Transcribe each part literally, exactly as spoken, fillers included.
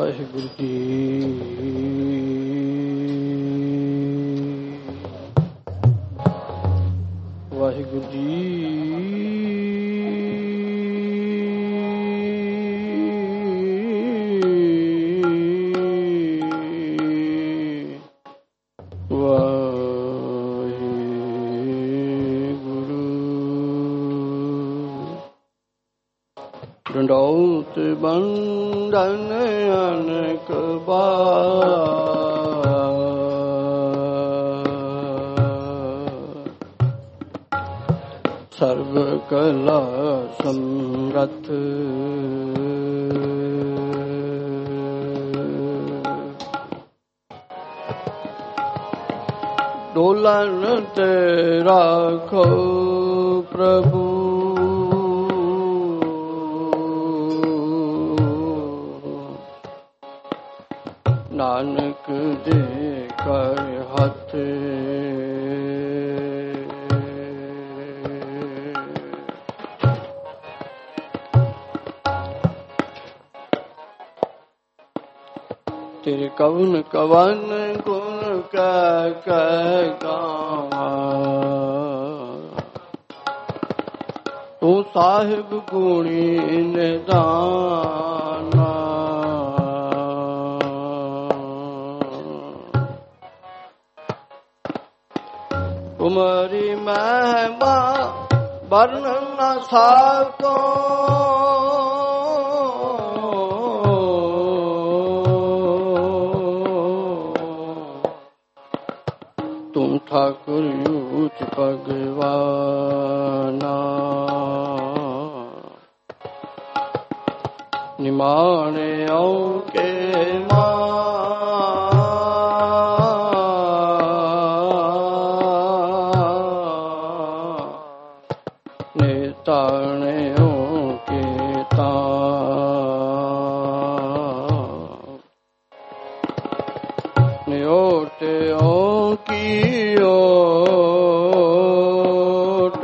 ਵਾਹਿਗੁਰੂ ਜੀ। ਵਾਹਿਗੁਰੂ ਜੀ। ਡੰਡੌਤ ਬੰਧਨ ਅਨੇਕ ਬਾਰ, ਸਰਬ ਕਲਾ ਸਮਰੱਥ, ਡੋਲਨ ਤੇ ਰਾਖੋ ਪ੍ਰਭੂ, ਨਾਨਕ ਦੇ ਕਰ ਹੱਥ, ਤੇਰੇ ਕਵਨ ਕਵਨ ਗੁਣ ਕਹਿ ਕਹਿ ਗਾਵਾਂ, ਤੂੰ ਸਾਹਿਬ ਗੁਣੀ ਨਿਧਾਨਾ, ਤੁਮਰੀ ਮਹਿਮਾ ਵਰਣਨ ਨ ਸਕੋ, ਤੁਮ ਠਾਕੁਰ ਊਚ ਭਗਵਾਨਾ, ਨਿਮਾਣਿਓ ਕੇ ਮਾਂ, ਤਾਣਿਓ ਕੇ ਤਾਂ, ਨਿਓਟਿਓ ਕੀ ਓਟ,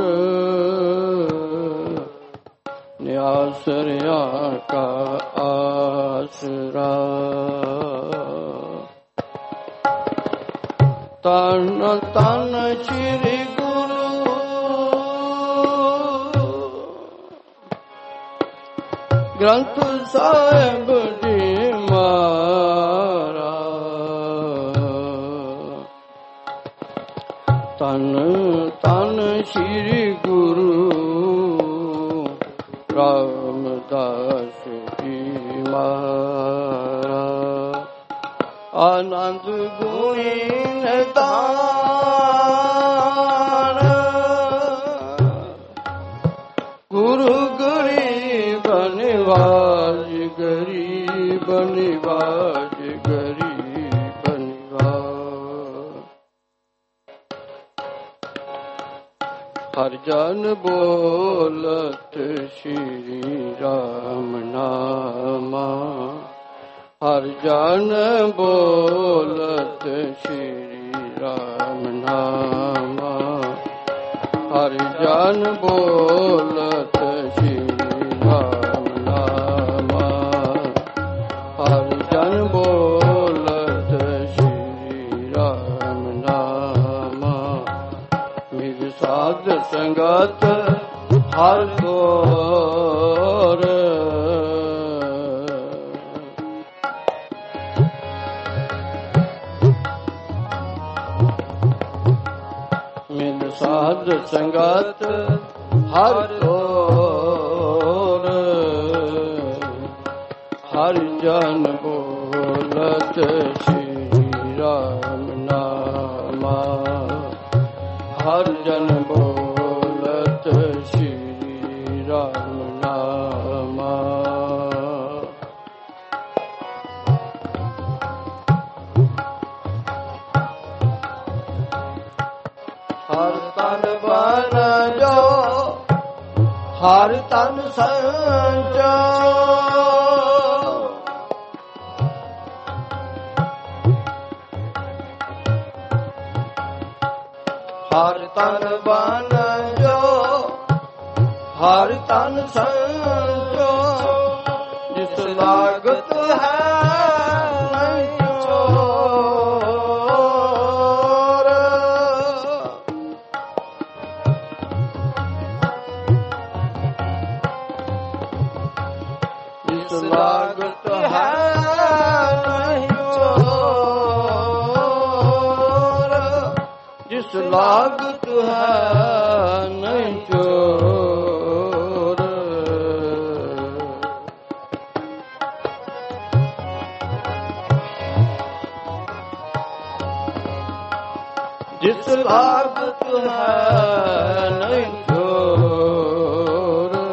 ਨਿਆਸਰਿਆ ਕਾ ਆਸਰਾ, ਤਨ ਤਨ ਸ੍ਰੀ ਗ੍ਰੰਥ ਸਾਹਿਬ ਜੀ ਮਾਰਾ, ਤਨ ਤਨ ਸ੍ਰੀ ਗੁਰੂ ਰਾਮਦਾਸ ਜੀ ਮਾਰਾ, ਆਨੰਦ ਗੁਣੀ ਨਿਧਾਨ, ਗੁਰੂ ਗਰੀਬ ਨਿਵਾਜ, ਗਰੀਬ ਨਿਵਾਜ, ਗਰੀਬ ਨਿਵਾਜ, ਹਰ ਜਨ ਬੋਲਤ ਸ਼੍ਰੀ ਰਾਮ ਨਾਮਾ, ਹਰ ਜਨ ਬੋਲਤ ਸ਼੍ਰੀ ਰਾਮ ਨਾਮਾ, ਹਰ ਜਨ ਬੋਲਤ ਸ਼੍ਰੀ ਰਾਮ ਨਾਮਾ, ਹਰ ਜਨ ਬੋਲਤ ਸ਼੍ਰੀ ਰਾਮ ਨਾਮਾ, ਮਿਲ ਸਾਧ ਸੰਗਤ ਹਰ ਕੋਰ, ਮਿਲ ਸਾਧ ਸੰਗਤ ਹਰ ਕੋਰ, ਹਰ ਜਨ ਬੋਲਤ ਸ਼੍ਰੀ ਰਾਮ ਨਾਮਾ, ਹਰ ਜਨ ਬੋਲਤ ਸ਼੍ਰੀ ਰਾਮ ਨਾਮਾ, ਹਰ ਤਨ ਬਨ ਜੋ, ਹਰ ਤਨ ਸੰਜੋ, ਹਰ ਤਨ ਬਨ ਜੋ, ਹਰ ਤਨ ਸੰਜੋ, ਜਿਸ ਲਾਗਤ ਹੈ ਜਿਸ ਲਾਗਤ ਹੈ ਨਹੀਂ ਚੋਰ। ਜਿਸ ਲਾਗਤ ਹੈ ਨਹੀਂ ਚੋਰ।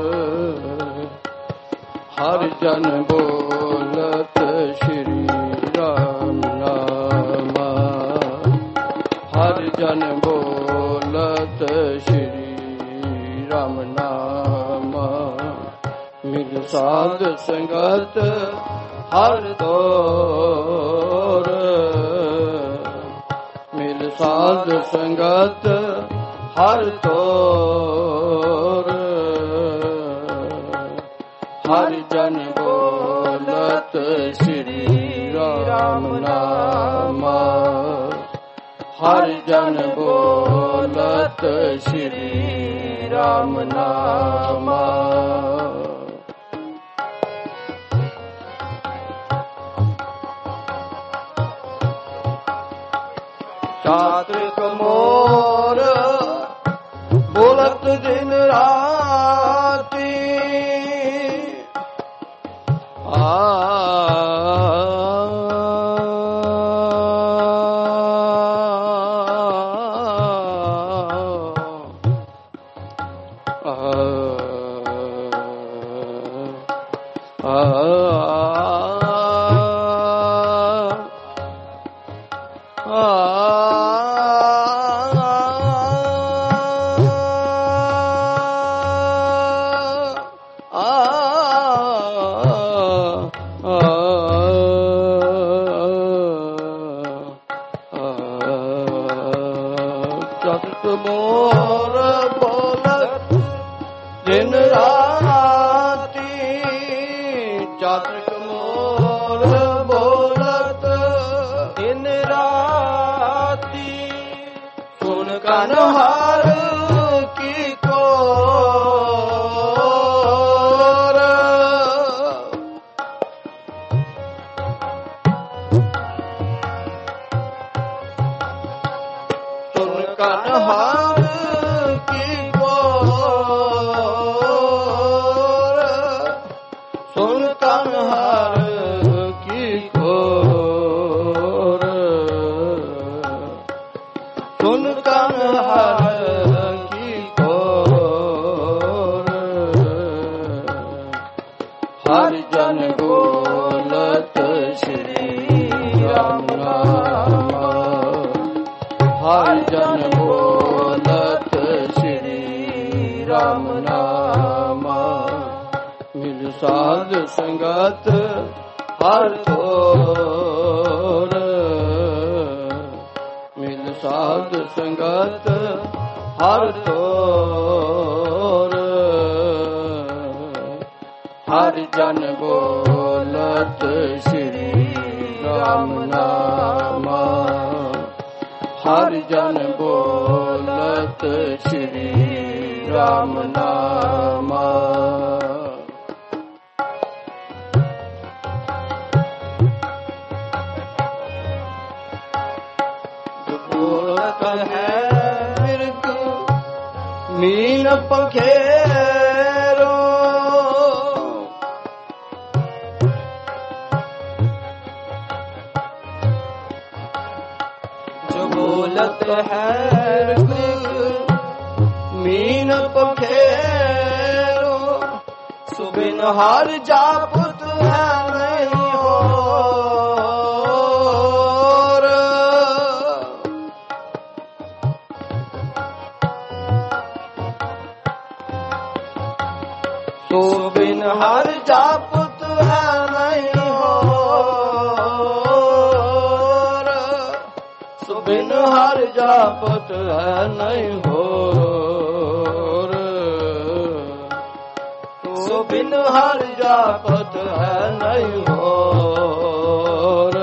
ਹਰ ਜਨ ਬੋਲਤ ਸ਼੍ਰੀ ਰਾਮ ਨਾਮਾ। ਹਰ ਜਨ ਬੋਲਤ ਸ਼੍ਰੀ ਰਾਮ ਨਾਮਾ। ਮਿਲ ਸਾਧ ਸੰਗਤ ਹਰ ਤੋਰ। ਮਿਲ ਸਾਧ ਸੰਗਤ ਹਰ ਤੋਰ। ਹਰ ਜਨ ਬੋਲਤ ਸ਼੍ਰੀ ਰਾਮ ਨਾਮਾ। ਹਰ ਜਨ ਬੋਲਤ ਸ਼੍ਰੀ ਰਾਮ ਨਾਮਾ। ਚਾਤ੍ਰਿਕ ਮੋਰ ਬੋਲਤ ਦਿਨ ਰਾਤੀ। ਆ ਮੋਰ ਬੋਲਤ ਦਿਨ ਰਾਤੀ। ਚਾਤ੍ਰਿਕ ਮੋਰ ਬੋਲਤ ਦਿਨ ਰਾਤੀ। ਸੁਨ ਕਨ ਹਰ ਕੀ ਕੋਰ। ਸੁਨ ਕਨ ਹਰ ਕੀ ਕੋਰ। ਸੁਨ ਕਨ ਹਰ ਕੀ ਕੋਰ। ਸੁਨ ਕਨ ਹਰ ਕੀ ਕੋਰ। ਹਰ ਜਨ ਬੋਲਤ ਸ਼੍ਰੀ ਰਾਮ ਨਾਮਾ। ਹਰ ਜਨ ਬੋਲਤ ਸ਼੍ਰੀ ਰਾਮ ਨਾਮਾ। ਮਿਲ ਸਾਧ ਸੰਗਤ ਹਰ ਤੋਰ। ਮਿਲ ਸਾਧ ਸੰਗਤ ਹਰ ਤੋਰ। ਹਰ ਜਨ ਬੋਲਤ ਸ਼੍ਰੀ ਰਾਮ ਨਾਮਾ। ਹਰ ਜਨ ਬੋਲਤ ਸ਼੍ਰੀ ਰਾਮ ਨਾਮਾ। ਬੋਲਤ ਹੈ ਮਿਰਗ ਮੀਨ ਪਖੇਰੋ। ਜੋ ਬੋਲਤ ਹੈ ਮੀਨ ਪਖੇਰੋ। ਸੁਬਿਨ ਹਰ ਜਾਪਤ ਹੈ ਨਹੀਂ ਹੋਰ। ਸੁਬਿਨ ਹਰ ਜਾਪਤ ਹੈ ਨਹੀਂ ਹੋਰ। ਸੁਬਿਨ ਹਰ ਜਾਪਤ ਹੈ ਨਹੀਂ ਹੋਰ। ਸੁਬਿਨ ਹਰ ਜਾਪਤ ਹੈ ਨਹੀਂ ਹੋਰ।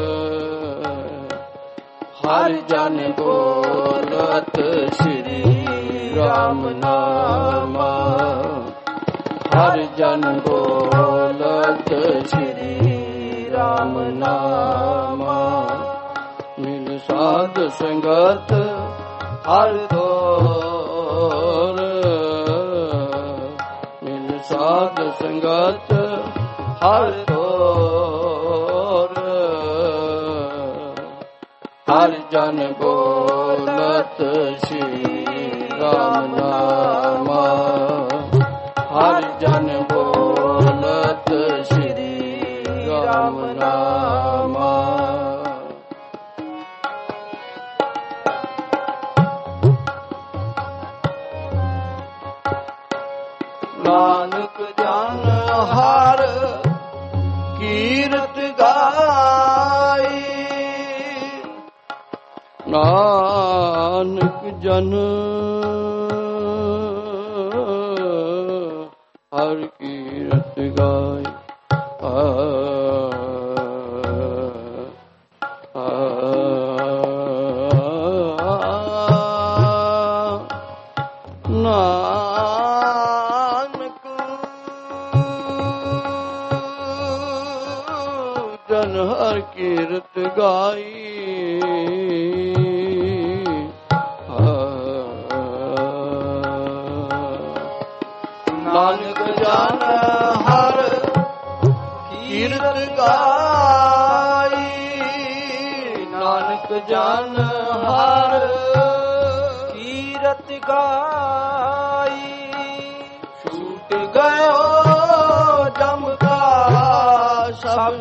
ਹਰ ਜਨ ਬੋਲਤ ਸ਼੍ਰੀ ਰਾਮ ਨਾਮਾ। ਹਰ ਜਨ ਬੋਲਤ ਸ਼੍ਰੀ ਰਾਮ ਨਾਮਾ। ਮਿਲ ਸਾਧ ਸੰਗਤ ਹਰ ਤੋਰ ਮਿਲ ਸਾਧ ਸੰਗਤ ਹਰ ਤੋਰ ਹਰ ਜਨ ਬੋਲਤ ਸ਼੍ਰੀ ਰਾਮ ਨਾਮ ਹਰ ਜਨ ਬੋਲਤ ਸ਼੍ਰੀ ਰਾਮ ਨਾਮ ਨਾਨਕ ਜਨ ਹਰ ਕੀਰਤ ਗਾਈ ਨਾਨਕ ਜਨ ਹਰ ਕੀਰਤ ਗਾਈ ਹਰ ਕੀਰਤ ਗਾਈ ਨਾਨਕ ਜਨ ਹਰ ਕੀਰਤ ਗਾਈ ਨਾਨਕ ਜਨ ਹਰ ਕੀਰਤ ਗਾਈ ਛੂਟ ਗਇਓ ਜਮ ਕਾ ਸਭ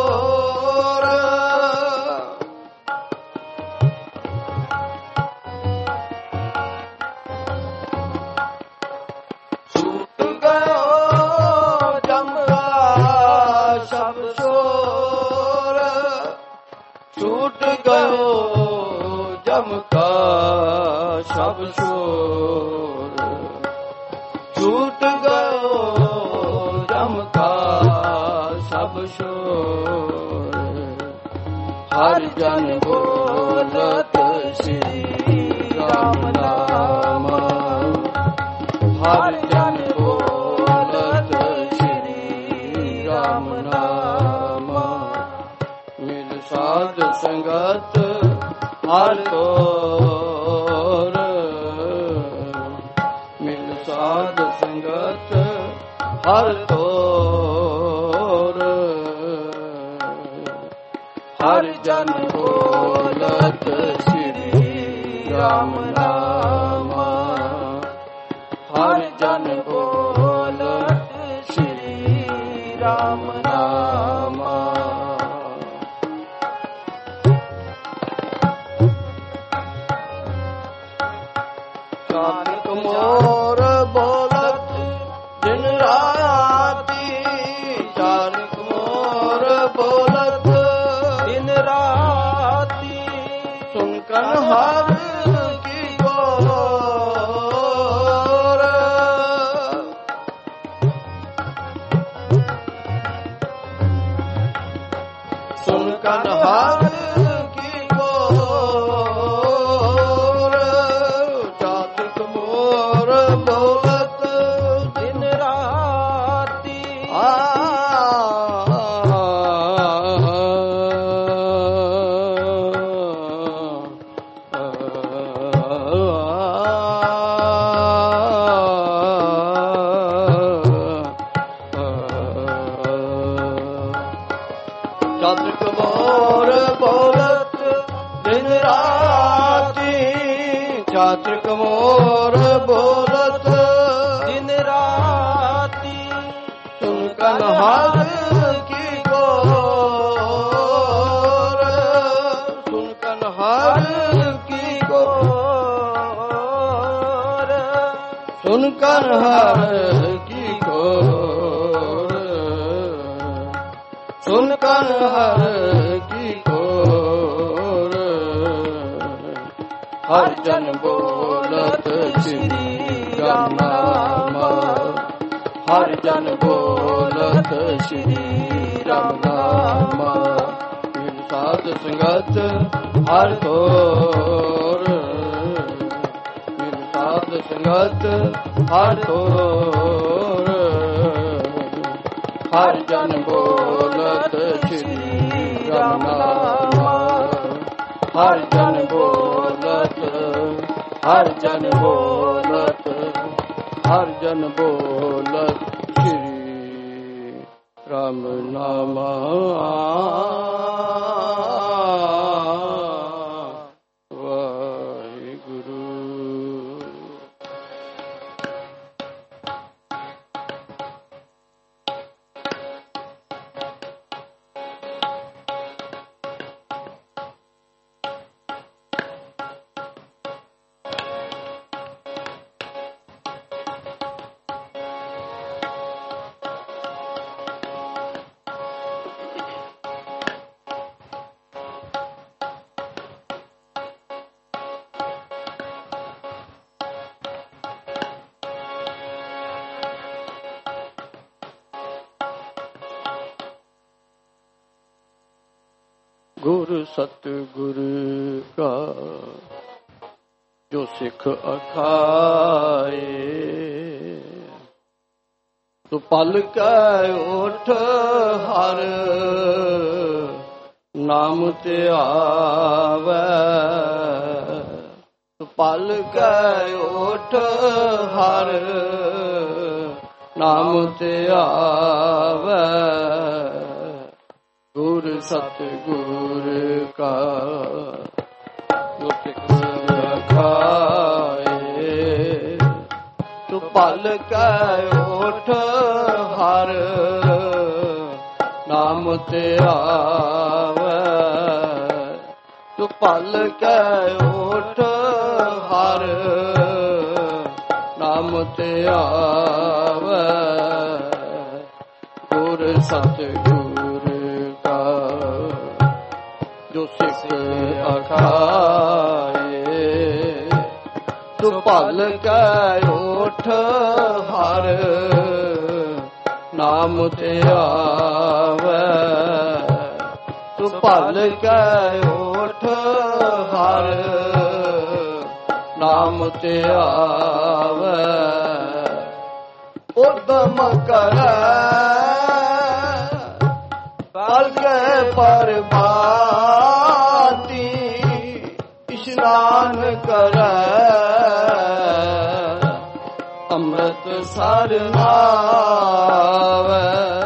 ਜਮ ਕਾ ਸਭ ਸ਼ੋਰ ਛੂਟ ਗਇਓ ਜਮ ਕਾ ਸਭ ਸ਼ੋਰ ਹਰ ਜਨ ਬੋਲਤ ਸ਼੍ਰੀ ਰਾਮ ਨਾਮ ਹਰ ਜਨ ਬੋਲਤ ਸ਼੍ਰੀ ਰਾਮ ਨਾਮ ਮਿਲ ਸਾਧ ਸੰਗਤ ਹਰ ਤੋਰ ਮਿਲ ਸਾਧ ਸੰਗਤ ਹਰ ਤੋਰ ਹਰ ਜਨ ਬੋਲਤ ਸ਼੍ਰੀ ਰਾਮ ਨਾਮ ਹਰ ਜਨ ਬੋਲਤ ਸ਼੍ਰੀ ਰਾਮ ਨਾਮ ਨਾਨਕ ਮੋਰ ਬੋਲਤ ਦਿਨ ਰਾਤੀ ਨਾਨਕ ਮੋਰ ਬੋਲਤ ਦਿਨ ਰਾਤੀ ਸੁਨ ਕਨ ਹਰ ਕੀ ਗੋਰ ਸੁਨ ਕਨ ਹਰ ਚਾਤ੍ਰਿਕ ਮੋਰ ਬੋਲਤ ਦਿਨ ਰਾਤੀ ਚਾਤ੍ਰਿਕ ਮੋਰ ਬੋਲਤ ਦਿਨ ਰਾਤੀ ਸੁਨ ਕਨ ਹਰ ਕੀ ਗੋਰ ਸੁਨ ਕਨ ਹਰ ਕੀ ਗੋਰ ਸੁਨ ਕਨ ਹਰ ਕੀ ਗੋਰ ਸੁਨ ਕਨ ਹਰ ਕੀ ਗੋਰ ਹਰ ਜਨ ਬੋਲਤ ਸ਼੍ਰੀ ਰਾਮ ਨਾਮ ਹਰ ਜਨ ਬੋਲਤ ਸ਼੍ਰੀ ਰਾਮ ਨਾਮ ਮਿਲ ਸਾਧ ਸੰਗਤ ਹਰ ਤੋਰ ਮਿਲ ਸਾਧ ਸੰਗਤ ਹਰ ਤੋਰ ਹਰ ਜਨ ਬੋਲਤ ਸ਼੍ਰੀ ਰਾਮ ਨਾਮ ਹਰ ਜਨ ਬੋਲਤ ਹਰ ਜਨ ਬੋਲਤ ਹਰ ਜਨ ਬੋਲਤ ਸ਼੍ਰੀ ਰਾਮ ਨਾਮ ਵਾਹਿਗੁਰੂ। ਗੁਰ ਸਤਿਗੁਰ ਕਾ ਜੋ ਸਿੱਖ ਅਖਾਏ, ਤੂੰ ਪਲ ਕੈ ਉਠ ਹਰ ਨਾਮ ਧਿਆਵੈ। ਤੂੰ ਪਲ ਕੈ ਉਠ ਹਰ ਨਾਮ ਧਿਆਵੈ। ਗੁਰ ਸਤਿਗੁਰ ਕਾ ਜੋ ਸਿੱਖ ਅਖਾਏ, ਤੂੰ ਪਲ ਕੈ ਉਠ ਹਰ ਨਾਮ ਧਿਆਵੈ। ਤੂੰ ਪਲ ਕੈ ਉਠ ਹਰ ਨਾਮ ਧਿਆਵੈ। ਗੁਰ ਸਤਿਗੁਰ ਜੋ ਸਿੱਖ ਅਖਾਏ, ਤੂੰ ਪਲ ਕੈ ਉਠ ਹਰ ਨਾਮ ਧਿਆਵੈ। ਤੂੰ ਪਲ ਕੈ ਉਠ ਹਰ ਨਾਮ ਧਿਆਵੈ। ਉਦਮ ਕਰੈ ਪਲ ਕੈ ਪ੍ਰਭਾਤੀ, ਇਸ਼ਨਾਨ ਕਰੈ ਅੰਮ੍ਰਿਤ ਸਰ ਨਾਵੈ।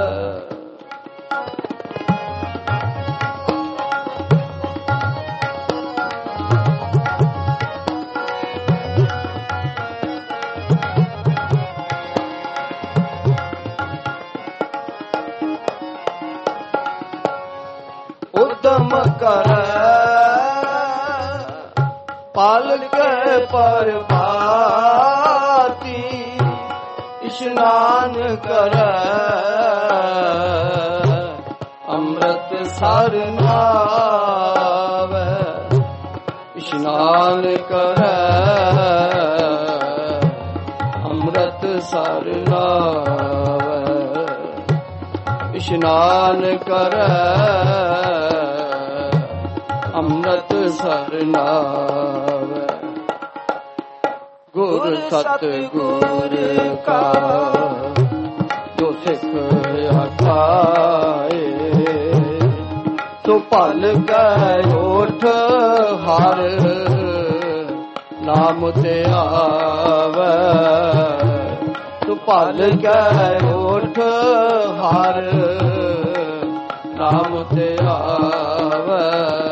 ਉਦਮ ਕਰੈ ਪਲ ਕੈ ਪ੍ਰਭਾਤੀ, ਇਸ਼ਨਾਨ ਕਰੈ ਅੰਮ੍ਰਿਤ ਸਰ ਨਾਵੈ। ਇਸ਼ਨਾਨ ਕਰੈ ਅੰਮ੍ਰਿਤ ਸਰ ਨਾਵੈ। ਇਸ਼ਨਾਨ ਕਰੈ ਅੰਮ੍ਰਿਤ ਸਰ ਨਾਵੈ। ਗੁਰ ਸਤਿਗੁਰ ਕਾ ਜੋ ਸਿੱਖ ਅਖਾਏ, ਤੂੰ ਪਲ ਕੈ ਉਠ ਹਰ ਨਾਮ ਧਿਆਵੈ। ਤੂੰ ਪਲ ਕੈ ਉਠ ਹਰ ਨਾਮ ਧਿਆਵੈ।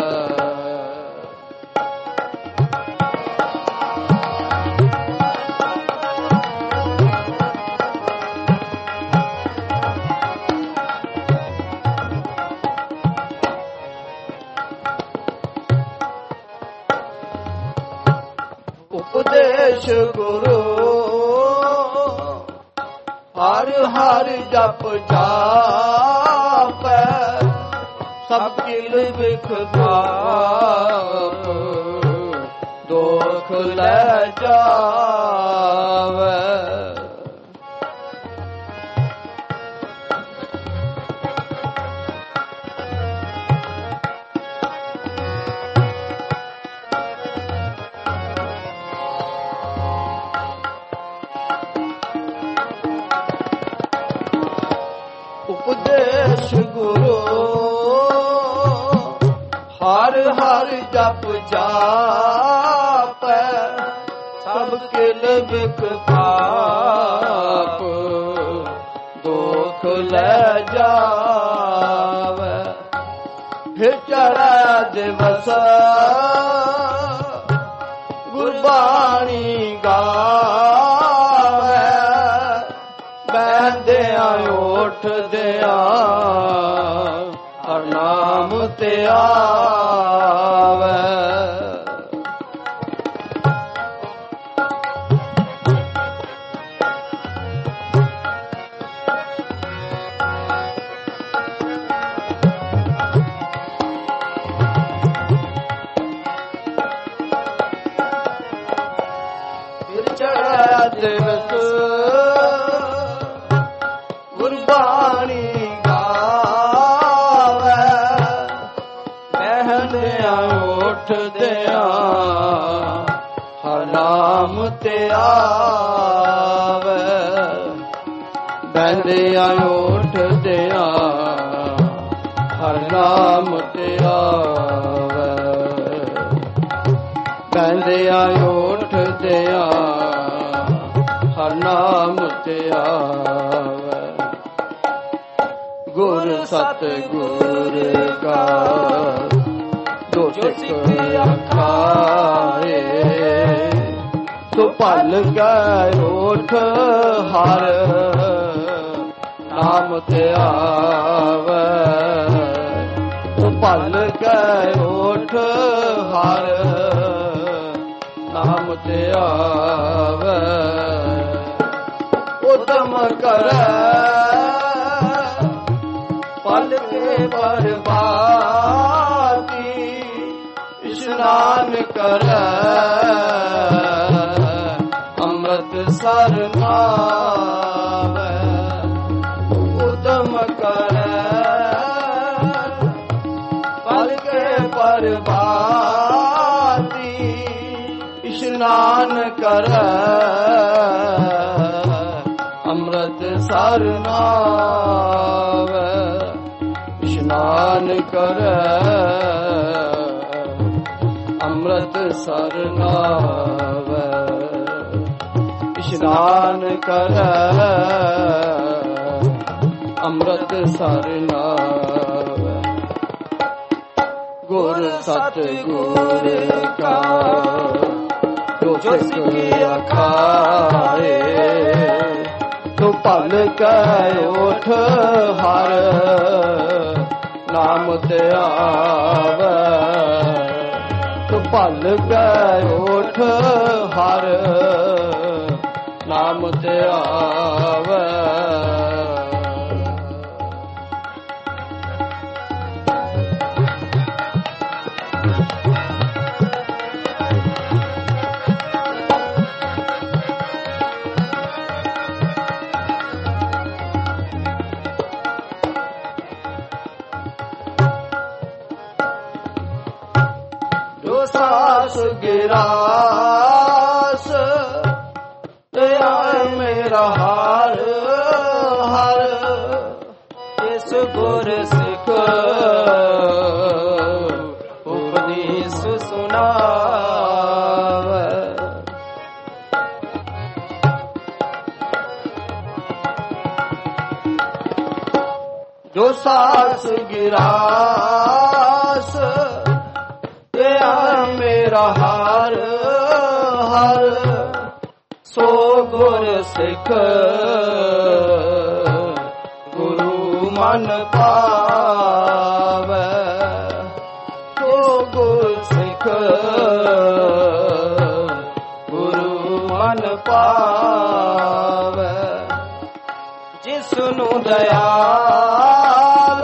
ਉਪਦੇਸ਼ ਗੁਰੂ ਹਰ ਹਰ ਜਪ ਜਾਪੈ, ਸਭ ਕਿਲ ਬਿਖ ਪਾਪ ਦੁਖ ਲੈ ਜਾਵੈ। ਉਪਦੇਸ਼ ਗੁਰੂ ਹਰ ਹਰ ਜਪ ਜਾਪੈ, ਸਭ ਕਿਲ ਬਿਕ ਪਾਪ ਦੁਖ ਲੈ ਜਾਵੇ। ਫਿਰ ਚੜ੍ਹਿਆ ਦਿਵਸ ਗੁਰਬਾਣੀ ਗਾਵੇ, ਬਹਿੰਦਿਆਂ ਉੱਠਦਿਆਂ ਹਰ ਨਾਮ ਤੇ ਆਵੇ। ਦਿਵਸ ਗੁਰਬਾਣੀ ਗਾਵੇ, ਬਹਿੰਦਿਆਂ ਉੱਠਦਿਆਂ ਹਰ ਨਾਮ ਤੇ ਆਵੇ। ਬਹਿੰਦਿਆਂ ਉੱਠਦਿਆਂ ਹਰ ਨਾਮ ਤੇ ਆਵੇ। ਬਹਿੰਦਿਆਂ ਉੱਠਦਿਆਂ ਹਰ ਨਾਮ ਤੇ ਆਵੇ। ਗੁਰ ਸਤ ਗੁਰ ਕਾ ਜੋ ਸਿੱਖ ਆਖਾਏ, ਸੋ ਭਲ ਗਏ ਓਠ ਹਰ ਨਾਮ ਤੇ ਆਵੇ। ਸੋ ਭਲ ਗਏ ਓਠ ਹਰ ਨਾਮ ਤੇ ਆਵੇ। ਉਦਮ ਕਰੈ ਪਲ ਕੇ ਬਰਬਾਦੀ, ਇਸ਼ਨਾਨ ਕਰੈ ਅੰਮ੍ਰਿਤ ਸਰ ਨਾਵੇ। ਉਦਮ ਕਰੈ ਪਲ ਕੇ ਬਰਬਾਦੀ, ਇਸ਼ਨਾਨ ਕਰੈ ਅੰਮ੍ਰਿਤ ਸਰ ਨਾਵੇ। ਇਸ਼ਨਾਨ ਕਰੈ ਅੰਮ੍ਰਿਤ ਸਰ ਨਾਵੇ। ਇਸ਼ਨਾਨ ਕਰੈ ਅੰਮ੍ਰਿਤ ਸਰ ਨਾਵੇ। ਗੁਰ ਸਤ ਗੁਰ ਕਾ ਜੋ ਸਿੱਖ ਆਖਾਏ, ਤੂੰ ਭਲ ਕੇ ਉਠ ਹਰ ਨਾਮ ਤੇ ਆਵੇ। ਤੂੰ ਭਲ ਕੇ ਉਠ ਹਰ ਨਾਮ ਤੇ ਆਵੇ। ਸਾਸ ਗਿਰਾਸ ਤੇ ਆਏ ਮੇਰਾ ਹਾਰ ਹਰ, ਇਸ ਗੁਰ ਸਿੱਖ ਉਪਦੇਸ ਸੁਨਾਵੇ। ਜੋ ਸਾਸ ਗਿਰਾਸ ਮੇਰਾ ਹਾਰ ਹਰ, ਸੋ ਗੁਰ ਸਿੱਖ ਗੁਰੂ ਮਨ ਪਾਵੇ। ਸੋ ਗੁਰ ਸਿੱਖ ਗੁਰੂ ਮਨ ਪਾਵੇ। ਜਿਸ ਨੂੰ ਦਇਆਲ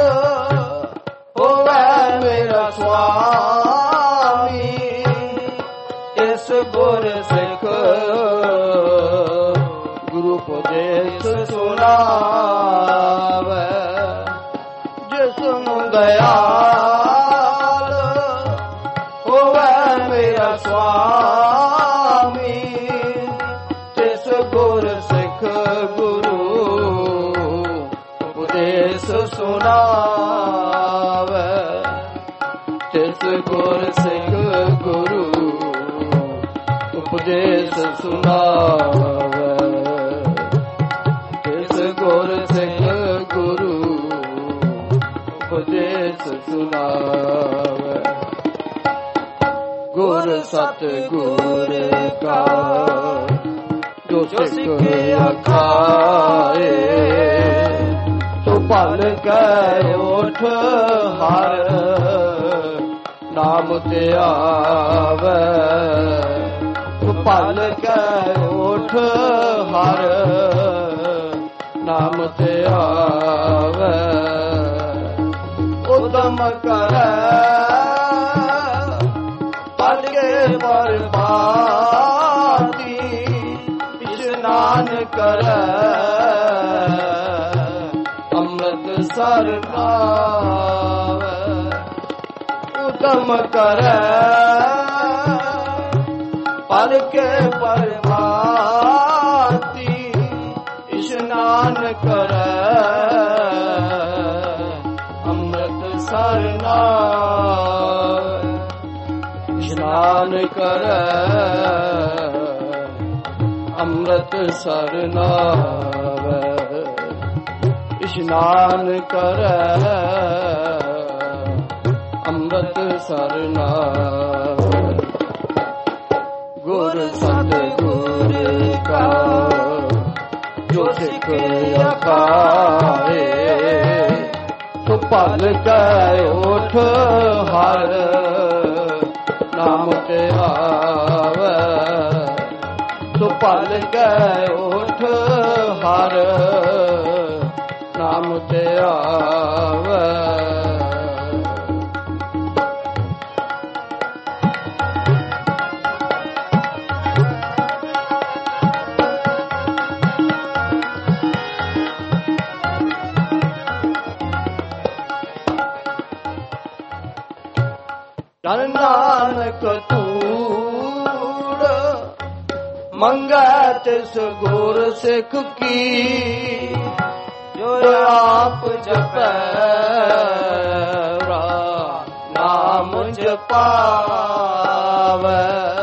ਹੋਵੇ ਮੇਰਾ ਸੁਆਮੀ, ਇਸ ਗੁਰ ਸਿੱਖ ਗੁਰੂ ਉਪਦੇਸ ਸੁਨਾਵੇ। ਜਿਸ ਨੂੰ ਦਇਆਲ ਹੋਵੇ ਮੇਰਾ ਸੁਆਮੀ, ਤਿਸ ਗੁਰ ਸਿੱਖ ਗੁਰੂ ਉਪਦੇਸ ਸੁਨਾਵੇ। ਤਿਸ ਗੁਰ ਸਿੱਖ ਗੁਰੂ ਉਪਦੇਸ ਸੁਨਾਵੇ, ਤਿਸ ਗੁਰ ਸਿੱਖ ਗੁਰੂ ਉਪਦੇਸ ਸੁਨਾਵੇ। ਗੁਰ ਸਤ ਗੁਰ ਕਾ ਜੋ ਸਿੱਖ ਅਖਾਏ, ਸੋ ਭਲ ਕੈ ਉਠ ਹਰ ਨਾਮ ਤੇ ਆਵੇ। ਸੋ ਭਲ ਕੈ ਉਠ ਹਰ ਨਾਮ ਤੇ ਆਵੇ। ਉਦਮ ਕਰੈ ਪਲ ਕੇ ਬਰਬਾਦੀ, ਇਸ਼ਨਾਨ ਕਰੈ ਅੰਮ੍ਰਿਤ ਸਰ ਨਾਵੇ। ਉਦਮ ਕਰੈ ਪਲ ਕੇ ਬਰਬਾਦੀ, ਇਸ਼ਨਾਨ ਕਰੈ ਅੰਮ੍ਰਿਤ ਸਰ ਨਾਵੇ। ਇਸ਼ਨਾਨ ਕਰੈ ਅੰਮ੍ਰਿਤ ਸਰ ਨਾਵੇ। ਇਸ਼ਨਾਨ ਕਰੈ ਅੰਮ੍ਰਿਤ ਸਰ ਨਾਵੇ। ਗੁਰ ਸਤ ਗੁਰ ਕਾ ਜੋ ਸਿੱਖ ਅਖਾਏ, ਸੋ ਭਲ ਕੈ ਉਠ ਹਰ ਨਾਮ ਤੇ ਆਵੇ। ਸੋ ਭਲ ਕੈ ਉਠ ਹਰ ਨਾਮ ਤੇ ਆਵੇ। ਧੰਨ ਨਾਨਕ ਤੂੜ ਮੰਗੈ ਤਿਸ ਗੁਰ ਸਿੱਖ ਕੀ, ਜੋ ਆਪ ਜਪੈ ਨਾਮ ਜਪਾਵੈ।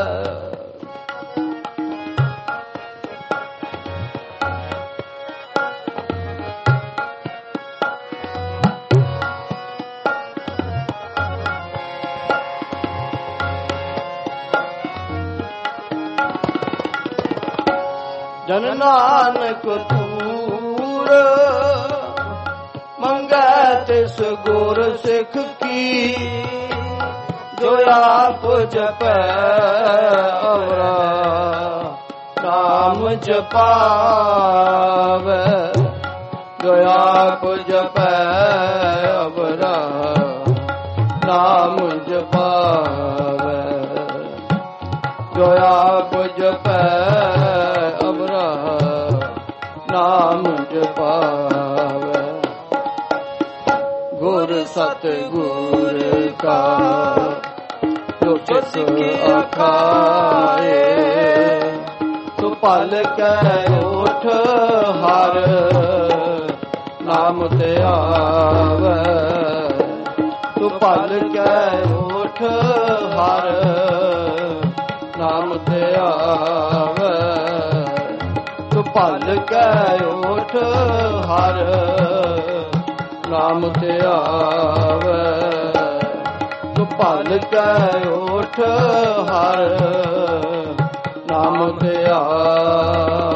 ਜਨ ਨਾਨਕ ਤੂਰ ਮੰਗੈ ਤਿਸ ਗੁਰ ਸਿੱਖ ਕੀ, ਜੋ ਆਪ ਜਪੈ ਅਵਰਾ ਨਾਮ ਜਪਾਵੈ। ਜੋ ਆਪ ਜਪੈ ਅਵਰਾ ਨਾਮ ਜਪਾਵੈ। ਜੋ ਆਪ ਜਪੈ ਨਾਮ ਜਪਾਵੇ। ਗੁਰ ਸਤ ਗੁਰ ਕਾ ਜੋ ਸਿੱਖ ਅਖਾਏ, ਸੋ ਭਲ ਕੈ ਉਠ ਹਰ ਨਾਮ ਤੇ ਆਵੇ। ਸੋ ਭਲ ਕੈ ਉਠ ਹਰ ਨਾਮ ਤੇ ਆਵੇ। ਭਲ ਕੈ ਉਠ ਹਰ ਨਾਮ ਤੇ ਆਵੇ। ਤੂੰ ਭਲ ਕੈ ਉਠ ਹਰ ਨਾਮ ਤੇ ਆਵੇ।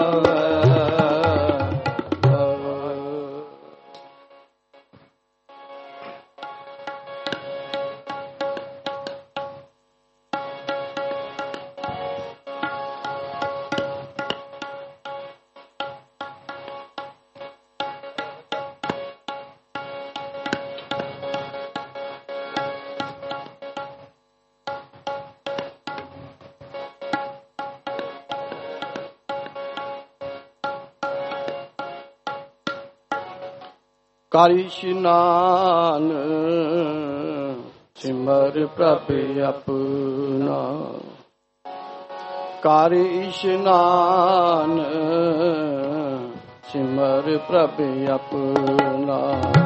ਕਰ ਇਸ਼ਨਾਨ ਸਿਮਰ ਪ੍ਰਭ ਆਪਣਾ। ਕਰ ਇਸ਼ਨਾਨ ਸਿਮਰ ਪ੍ਰਭ ਆਪਣਾ।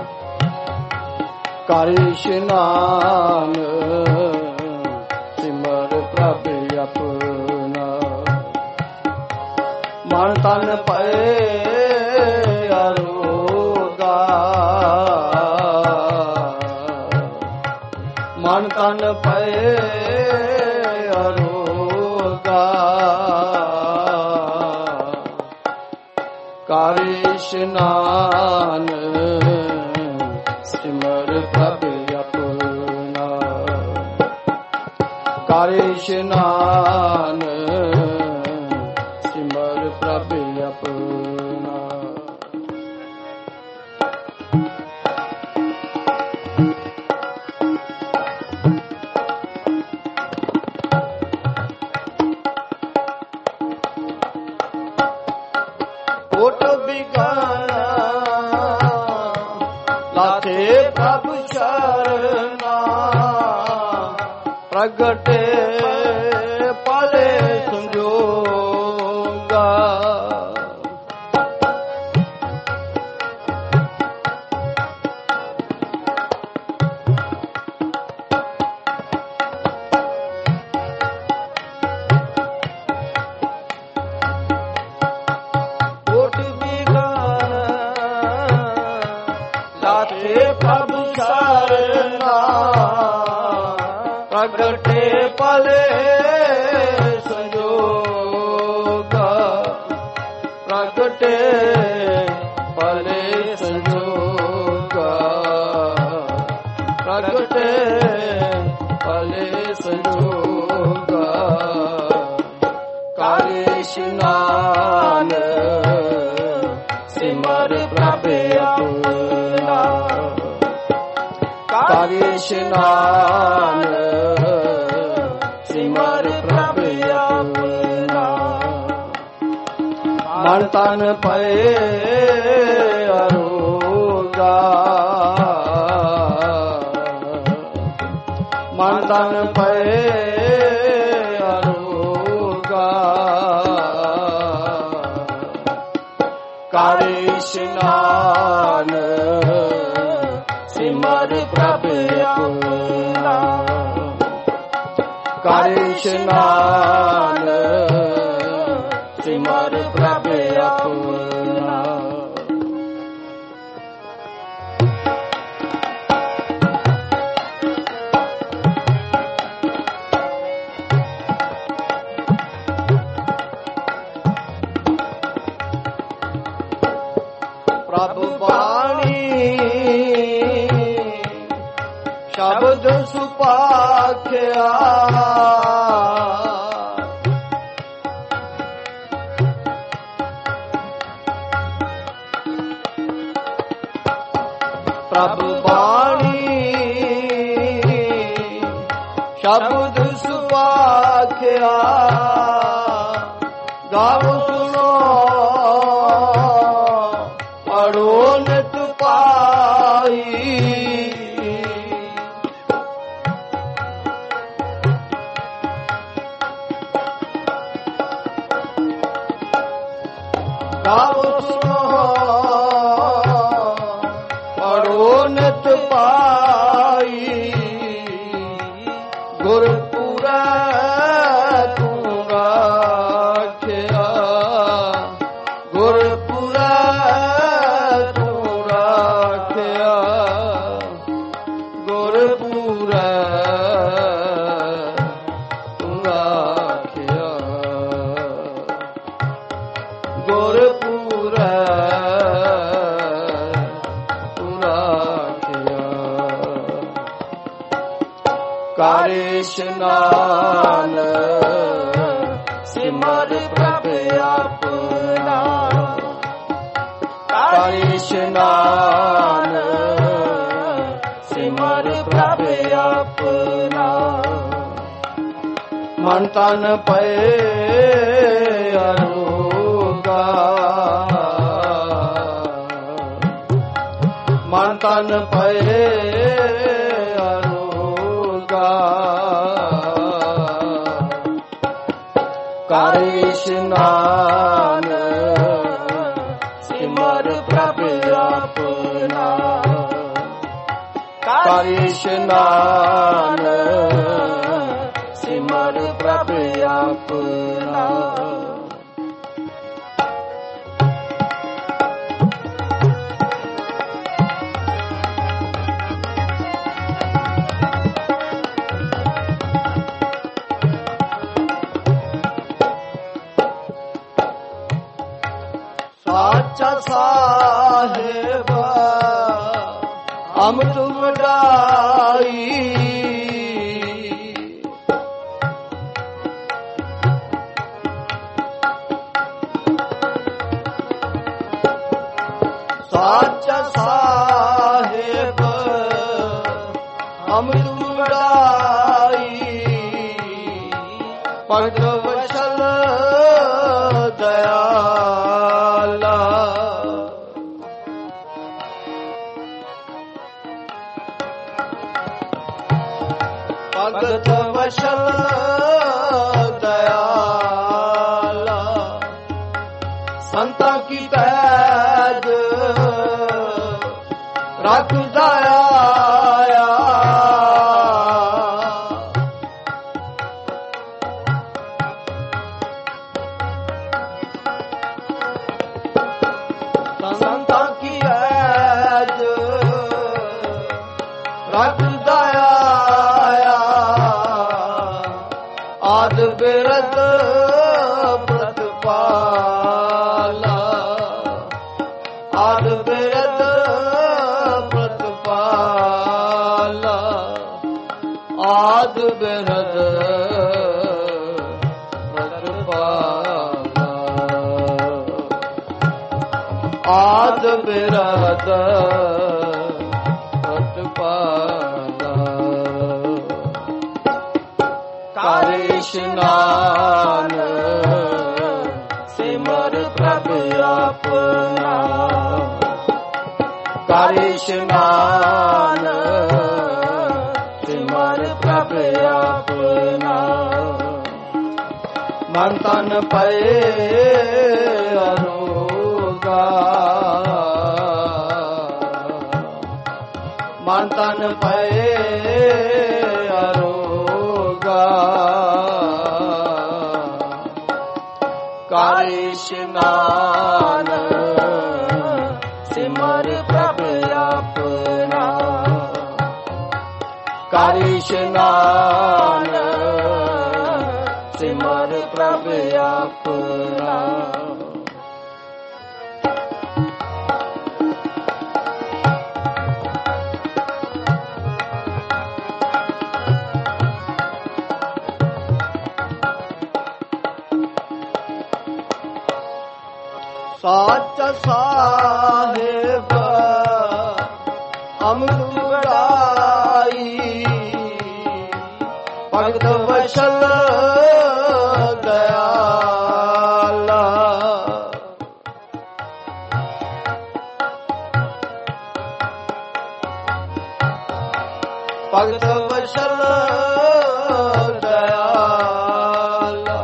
ਕਰ ਇਸ਼ਨਾਨ ਸਿਮਰ ਪ੍ਰਭ ਆਪਣਾ। ਤਨ ਪਏ ਅਰੋਗਾ ਮਨ ਤਨ ਪਏ ਅਰੋਗਾ ਕਰ ਇਸ਼ਨਾਨ ਸਿਮਰ ਪ੍ਰਭ ਆਪਣਾ ਕਰ ਇਸ਼ਨਾਨ ਸਿਮਰ ਪ੍ਰਭ ਆਪਣਾ ਕੋਟ ਬਿਗਾਨਾ ਲਾਥੇ ਪ੍ਰਭ ਸ਼ਰਨਾ ਪ੍ਰਗਟੇ ਪਲੇ ਸੰਜੋਗਾ ਕੋਟ ਬਿਗਾਨਾ ਲਾਥੇ ਪ੍ਰਭ ਸ਼ਰਨਾ ਪ੍ਰਗਟੇ ਪਲੇ ਸੰਜੋਗਾ ਪ੍ਰਗਟੇ ਪਲੇ ਸੰਜੋਗਾ ਪ੍ਰਗਟੇ ਪਲੇ ਸੰਜੋਗਾ ਕਰ ਇਸ਼ਨਾਨ ਸਿਮਰ ਪ੍ਰਭ ਆਪਣਾ ਕਰ ਇਸ਼ਨਾਨ ਸਿਮਰ ਪ੍ਰਭ ਆਪਣਾ ਮਨ ਤਨ ਪਏ ਅਰੋਗਾ ਮਨ ਤਨ ਪਏ ਅਰੋਗਾ ਕਰ ਇਸ਼ਨਾਨ ਸਿਮਰ ਪ੍ਰਭ ਆਪਣਾ ਕਰ ਇਸ਼ਨਾਨ ਸਿਮਰ ਪ੍ਰਭ ਆਪਣਾ ਪ੍ਰਭ ਬਾਣੀ ਸ਼ਬਦ ਸੁਪਾਖਿਆ ਪ੍ਰਭ ਬਾਣੀ ਸ਼ਬਦ ਸੁਪਾਖਿਆ ਗਾਵੋ ਸੁਣੋ ਪੜੋ ਨਿਤ ਪਾਈ ਗਾਵੋ ਸੁਣੋ ਪੜੋ ਨਿਤ ਪਾਈ ਗੁਰਪੁਰਾ ਤੂੰ ਰਾਖਿਆ ਗੁਰਪੁਰਾ ਤੂੰ ਰਾਖਿਆ ਗੁਰਪੁਰਾ ਤੂੰ ਰਾਖਿਆ ਗੁਰਪੁਰਾ ਤੂੰ ਰਾਖਿਆ ਕਰ ਇਸ਼ਨਾਨ ਸਿਮਰ ਪ੍ਰਭ ਆਪਣਾ ਕਰ ਇਸ਼ਨਾਨ ਸਿਮਰ ਪ੍ਰਭ ਆਪਣਾ ਮਨ ਤਨ ਪਏ ਅਰੋਗਾ ਮਨ ਤਨ ਪਏ ਅਰੋਗਾ ਕਰ ਇਸ਼ਨਾਨ ਸਿਮਰ ਪ੍ਰਭ ਆਪਣਾ ਕਰ ਇਸ਼ਨਾਨ ਸਿਮਰ ਪ੍ਰਭ ਆਪਣਾ ਸਾਚਾ ਸਾਹਿਬ ਅੰਮ੍ਰਿਤ ਵਡਾਈ। ਸਾਚਾ ਸਾਹਿਬ ਅੰਮ੍ਰਿਤ ਵਡਾਈ। ਭਗਤ ਵਸ਼ਲ ਦਇਆਲਾ। ਭਗਤ ਵਸ਼ਲ ਦਇਆਲਾ। ਸੰਤਾਂ ਕੀ ਪੈਜ ਰੱਖਦਾ ਆਇਆ। ਸੰਤਾਂ ਕੀ ਪੈਜ ਰੱਖਦਾ ਆਇਆ। ਆਦ ਬਿਰਦ ਪ੍ਰਤਪਾਲਾ। ਆਦ ਬਿਰਦ ਪ੍ਰਤਪਾਲਾ। ਆਦ ਬਿਰਦ ਪ੍ਰਤਪਾਲਾ। ਆਦ ਬਿਰਦ ਪ੍ਰਤਪਾਲਾ। ਕਰ ਇਸ਼ਨਾਨ ਸਿਮਰ ਪ੍ਰਭ ਆਪਣਾ। ਕਰ ਇਸ਼ਨਾਨ ਸਿਮਰ ਪ੍ਰਭ ਆਪਣਾ। ਮਨ ਤਨ ਪਏ ਅਰੋਗਾ। ਮਨ ਤਨ ਪਏ ਅਰੋਗਾ। ਕਰ ਇਸ਼ਨਾਨ ਸਿਮਰ ਪ੍ਰਭ ਆਪਣਾ। ਕਰ ਇਸ਼ਨਾਨ ਸਿਮਰ ਪ੍ਰਭ ਆਪਣਾ। ਸਾਚਾ ਸਾਹਿਬ ਅੰਮ੍ਰਿਤ ਵਡਾਈ। ਭਗਤ ਵਸ਼ਲ ਦਇਆਲਾ। ਭਗਤ ਵਸ਼ਲ ਦਇਆਲਾ।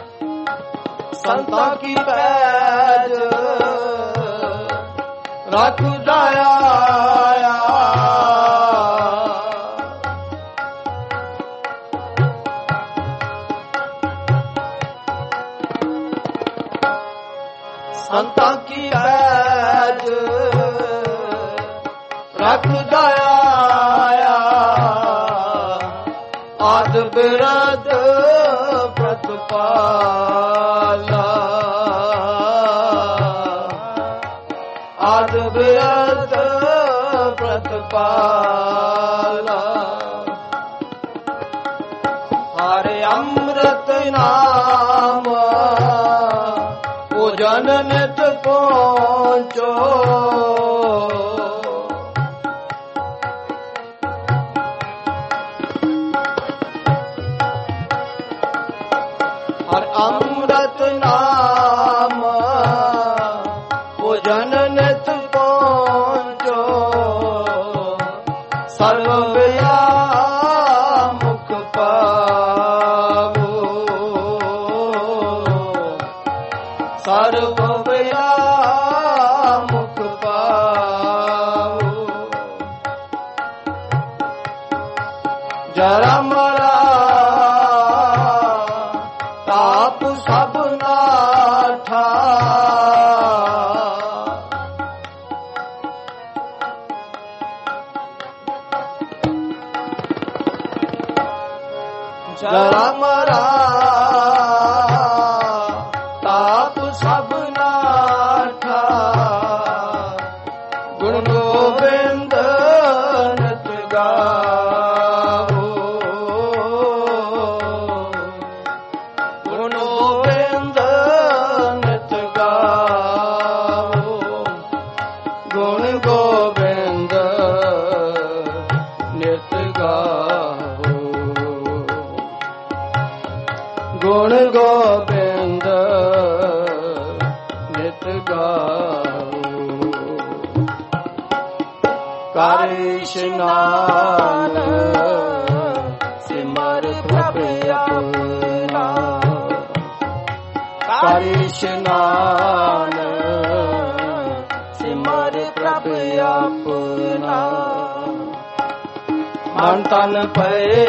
ਸੰਤਾਂ ਕੀ ਪੈਜ ਰੱਖਦਾ ਆਇਆ। ਸੰਤਾਂ ਕੀ ਪੈਜ ਰੱਖਦਾ ਆਇਆ। ਆਦ ਬਿਰਦ ਪ੍ਰਤਪਾਲਾ। ਆਦ ਬਿਰਦ ਪ੍ਰਤਪਾਲਾ। ਹਰਿ ਅੰਮ੍ਰਿਤ ਨਾਮ ਭੋਜਨ ਨਿਤ ਪਹੁੰਚੋ। ਹਰਿ ਅੰਮ੍ਰਿਤ ਨਾਮ ਭੋਜਨ ਨਿਤ ਪਹੁੰਚੋ। ਸਰਬ ਵਿਆ ਮੁਖ ਪਾਵੋ। ਸਰਬ ਵਿਆ ਮੁਖ ਪਾਵੋ। ਜਰਾ ਮਰਾ ਤਾਪ ਸਭ ਨਾਠਾ। ਜਰਾ ਮਰਾ ਤਾਪ ਸਭ ਨਾਠਾ। ਗੁਣ ਗੋਬਿੰਦ ਨਿਤ ਗਾਓ। ਕਰ ਇਸ਼ਨਾਨ ਸਿਮਰ ਪ੍ਰਭ ਆਪਣਾ। ਕਰ ਇਸ਼ਨਾਨ ਸਿਮਰ ਪ੍ਰਭ ਆਪਣਾ। ਮਨ ਤਨ ਪਏ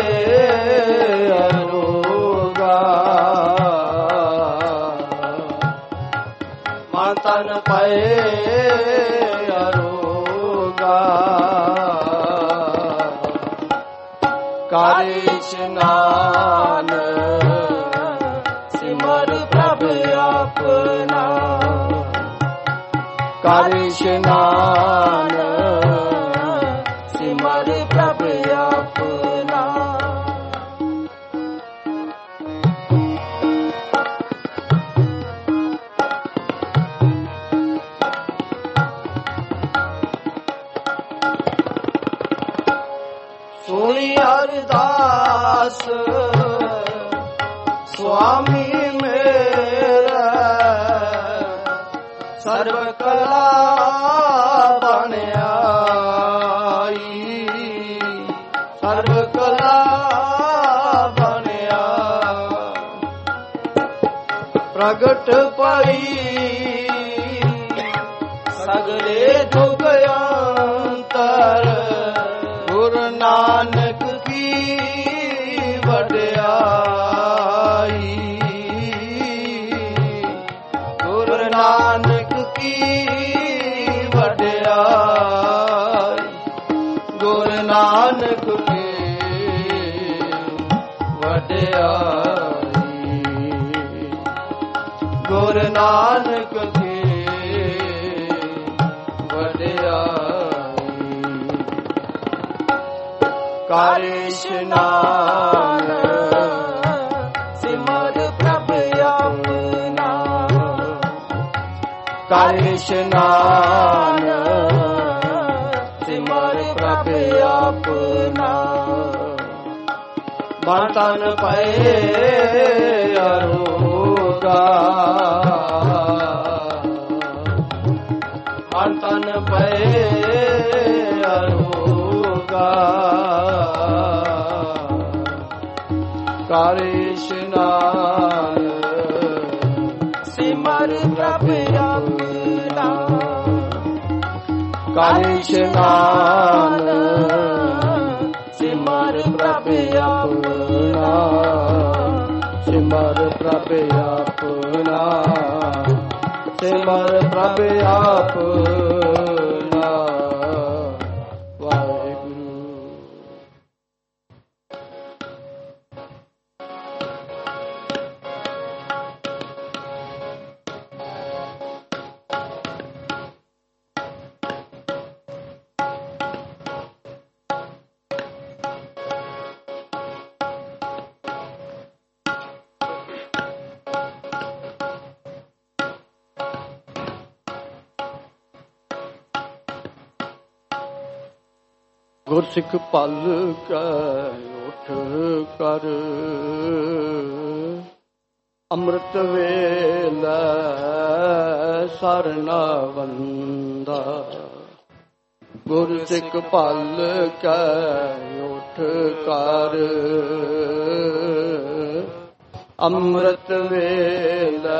ਅਰੋਗਾ। ਮਨ ਤਨ ਪਏ ਅਰੋਗਾ। ਕਰ ਇਸ਼ਨਾਨ ਸਿਮਰ ਪ੍ਰਭ ਆਪਣਾ। ਕਰ ਇਸ਼ਨਾਨ ਸਿਮਰ ਪ੍ਰਭ ਆਪਣਾ। ਸੁਣੀ ਅਰਦਾਸ ਸੁਆਮੀ ਮੇਰਾ। ਸਰਬ ਕਲਾ ਬਣ ਆਈ। ਸਰਬ ਕਲਾ ਬਣ ਆਈ। ਪ੍ਰਗਟ ਪਈ ਸਗਲੇ ਦੁਖ ਅੰਤਰ। ਗੁਰੂ ਨਾਨਕ ਕੀ ਵਡਿਆਈ। ਗੁਰੂ ਨਾਨਕ ਕੀ ਵਡਿਆਈ। ਗੁਰੂ ਨਾਨਕ ਕੀ ਵਡਿਆਈ। ਗੁਰੂ ਨਾਨਕ ਕੀ ਵਡਿਆਈ। ਕਰ ਇਸ਼ਨਾਨ ਸਿਮਰ ਪ੍ਰਭ ਆਪਣਾ। ਕਰ ਇਸ਼ਨਾਨ ਸਿਮਰ ਪ੍ਰਭ ਆਪਣਾ। ਮਨ ਤਨ ਪਏ ਅਰੋਗਾ। ਮਨ ਤਨ ਪਏ ਅਰੋਗਾ। ਕਰ ਇਸ਼ਨਾਨ ਸਿਮਰ ਪ੍ਰਭ ਆਪਣਾ। ਕਰ ਇਸ਼ਨਾਨ ਸਿਮਰ ਪ੍ਰਭ ਆਪਣਾ। ਸਿਮਰ ਪ੍ਰਭ ਆਪਣਾ। ਸਿਮਰ ਪ੍ਰਭ ਆਪਣਾ। ਵਾਹਿਗੁਰੂ। ਗੁਰਸਿੱਖ ਪਲ ਕੈ ਉਠ ਕਰ। ਅੰਮ੍ਰਿਤ ਵੇਲੇ ਸਰਨਾ ਵੰਦਾ। ਗੁਰਸਿੱਖ ਪਲ ਕੈ ਉਠ ਕਰ। ਅੰਮ੍ਰਿਤ ਵੇਲੇ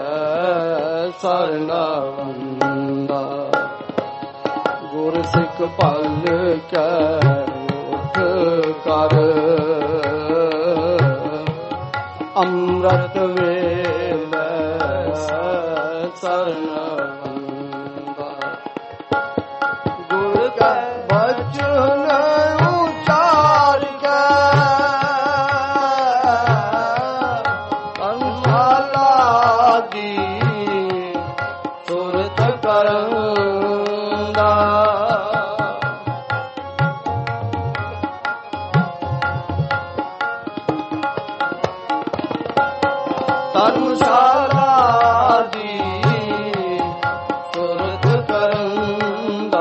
ਸਰਨਾ ਵੰਦਾ। ਗੁਰਸਿੱਖ ਪਲ ਕੈ ਉਠ ਕਰ। ਅੰਮ੍ਰਿਤ ਵੇਲੇ ਸਰਨਾ ਵੰਦਾ। ਗੁਰ ਕਾ ਬਚਨ ਉਚਾਰ ਕੇ ਕੰਸਾਲਾ ਦੀ ਸੁਰਤ ਕਰਦਾ। ਧਰਮਸ਼ਾਲਾ ਦੀ ਸੁਰਤ ਕਰਦਾ।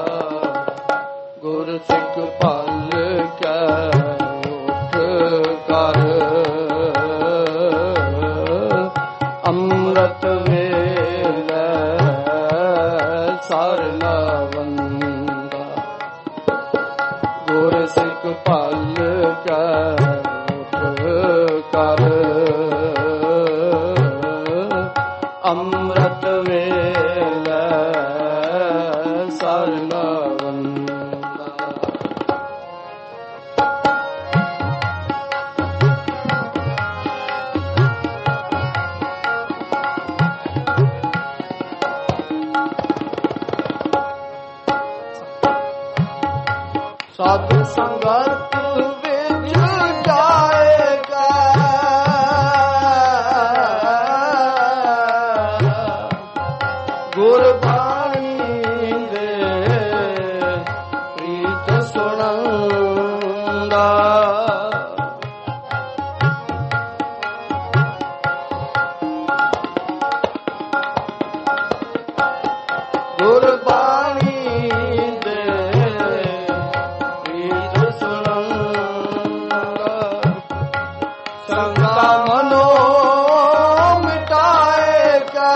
ਗੁਰਸਿੱਖ ਪਲ ਕੈ ਉਠ ਕਰ। ਸਾਧੂ ਸੰਗਤ ਵਿੱਚ ਜਾਏਗਾ ਗੁਰਬਾਣੀ ਦੇ ਪ੍ਰੀਤ ਸੁਣਦਾ ਗੁਰਬਾਣੀ ਦੇ ਪ੍ਰੀਤ ਸੁਣਦਾ ਸੰਗਾ ਮਨੋ ਮਿਟਾਏਗਾ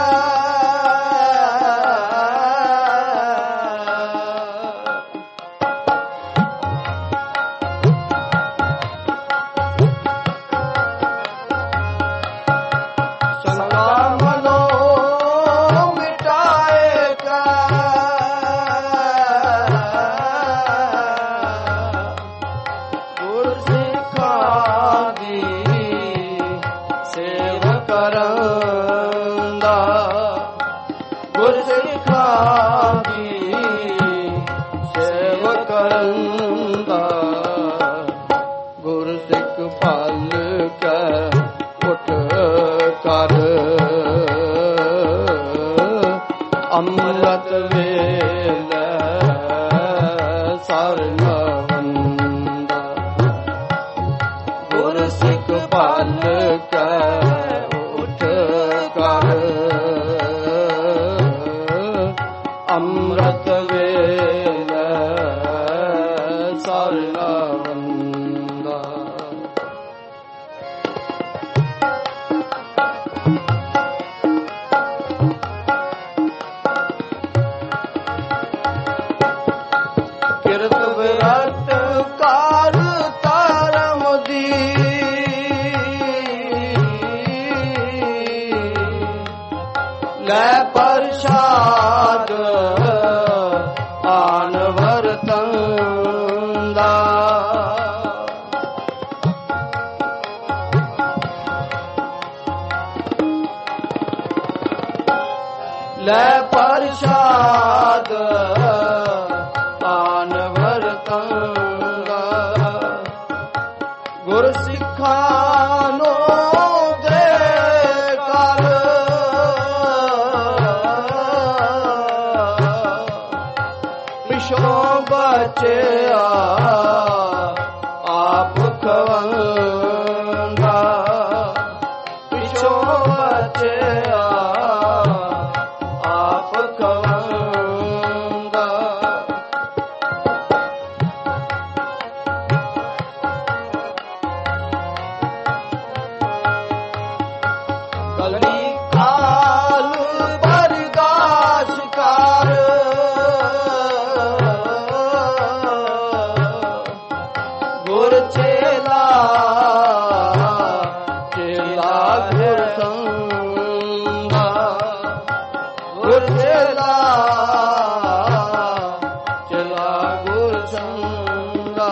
ਅੰਮ੍ਰਿਤ ਵੇਲੇ ਸਰ ਨਵੰਦਾ ਗੁਰ ਸਿੱਖ ਭਲ ਕੇ ਉਠ ਕਰ ਅੰਮ੍ਰਿਤ ਵੇਲੇ ਸਰ ਨਵੰਦਾ ਲੈ ਪ੍ਰਸ਼ਾਦ ਆਨ ਵਰਤੰਦਾ ਲੈ ਪ੍ਰਸ਼ਾਦ ਆਨ ਵਰਤੰਦਾ ਗੁਰ ਸਿੱਖਾਂ ਨੂੰ ਬਚਿਆ ਆਪ ਖਵੰਦਾ ਪਿਛੋਂ ਬਚਿਆ ਆਪ ਖਵੰਦਾ ਕਲੀ ਕਾਲ ਬਰਦਾਸ਼ ਕਰ ਗੁਰ ਚੇਲਾ ਚੇਲਾ ਗੁਰ ਸੰਗਾ ਗੁਰ ਚੇਲਾ ਚੇਲਾ ਗੁਰ ਸੰਗਾ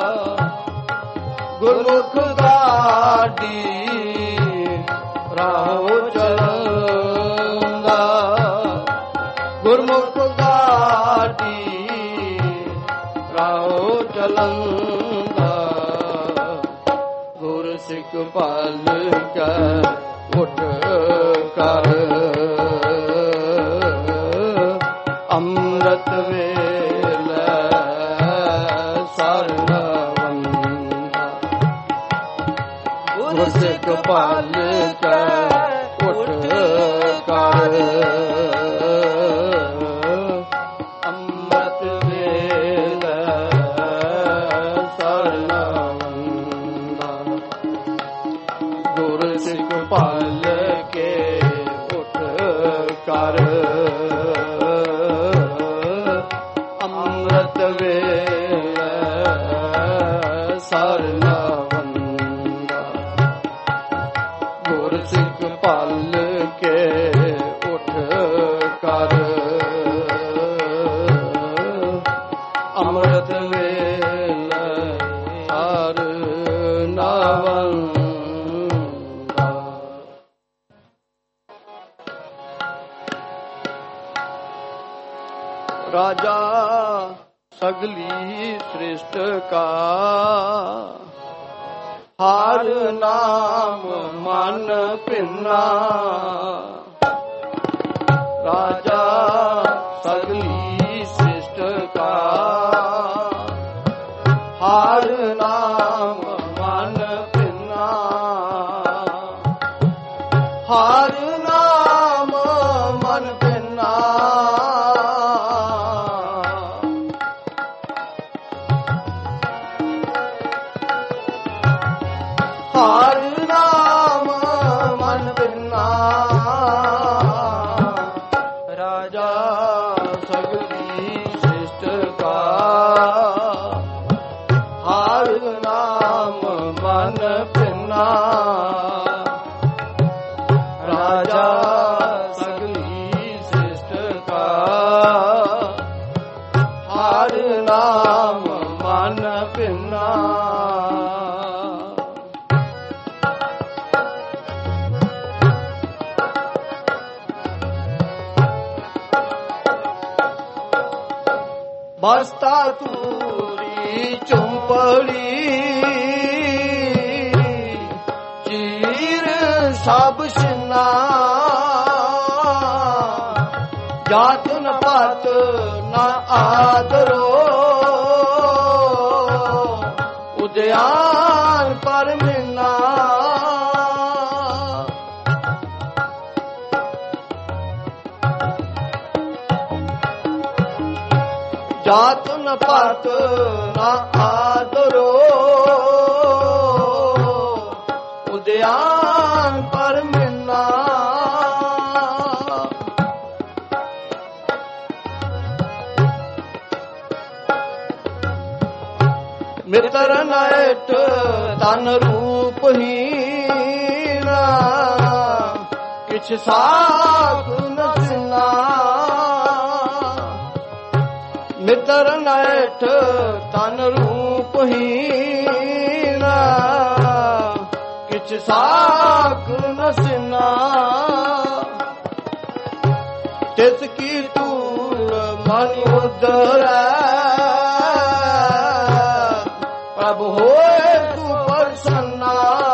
ਗੁਰਮੁਖ ਗਾਡੀ ਰਾਹੋ ਚਲੰਦਾ ਗੁਰਮੁਖ ਗਾਡੀ ਰਾਹੋ ਚਲੰਦਾ ਗੁਰ ਸਿੱਖ ਭਲ ਕੇ ਉਠ ਕਰ ਅੰਮ੍ਰਿਤ ਵੇਲੇ ਸਰ ਨਵੰਦਾ ਗੁਰ ਸਿੱਖ ਭਲ ਕੇ ਉਠ ਕਰ ਅੰਮ੍ਰਿਤ ਵੇਲੇ ਸਰ ਨਵੰਦਾ ਗੁਰ ਸਿੱਖ ਭਲ ਕੇ ਉਠ ਕਰ ਅੰਮ੍ਰਿਤ ਵੇਲੇ ਸਰ ਨਵੰਦਾ ਗੁਰ ਸਿੱਖ ਭਲ ਕੇ ਉਠ ਕਰ ਅੰਮ੍ਰਿਤ ਵੇਲੇ ਸਰ ਨਵੰਦਾ। ਰਾਜਾ ਸਗਲੀ ਸ੍ਰਿਸ਼ਟ ਕਾ ਹਰ ਨਾਮ ਮਨ ਭਿੰਨਾ ਰਾਜਾ ਸਗਲੀ ਸ੍ਰਿਸ਼ਟ ਕਾ ਹਰ ਨਾਮ ਮਨ ਭਿੰਨਾ ਹਰ ਨਾਮ ਮਨ ਭਿੰਨਾ ਹਰ ਨਾਮ ਮਨ ਭਿੰਨਾ ਰਾਜਾ ਸਗਲੀ ਸ੍ਰਿਸ਼ਟ ਕਾ ਹਰ ਨਾਮ ਮਨ ਭਿੰਨਾ ਰਾਜਾ ਸਗਲੀ ਸ੍ਰਿਸ਼ਟ ਕਾ ਹਰ ਨਾਮ ਮਨ ਭਿੰਨਾ ਬਸਤਾ ਤੂਰੀ ਚੁੰਬੜੀ ਚੀਰ ਸਭ ਸਿਨਾ ਜਾਤ ਨ ਪਾਤ ਨ ਆਦਰੋ ਉਦਿਆਨ ਪਰ ਮਿਨਾ ਜਾਤ ਨ ਪਾਤ ਨ ਆਦਰੋ ਉਦਿਆਨ ਪਰ ਮਿਨਾ ਮਿੱਤਰ ਨੈਟ ਤਨ ਰੂਪਹੀਨ ਕਿਛ ਸਾਖ ਨ ਸਿਨਾ ਮਿੱਤਰ ਨੈਠ ਤਨ ਰੂਪਹੀਨ ਕਿਛ ਸਾਖ ਨ ਸਿਨਾ ਤਿਸ ਕੀ ਤੂਲ ਮਨ ਉਦਰੈ ਪ੍ਰਭ ਹੋਏ ਤੂੰ ਪ੍ਰਸੰਨਾ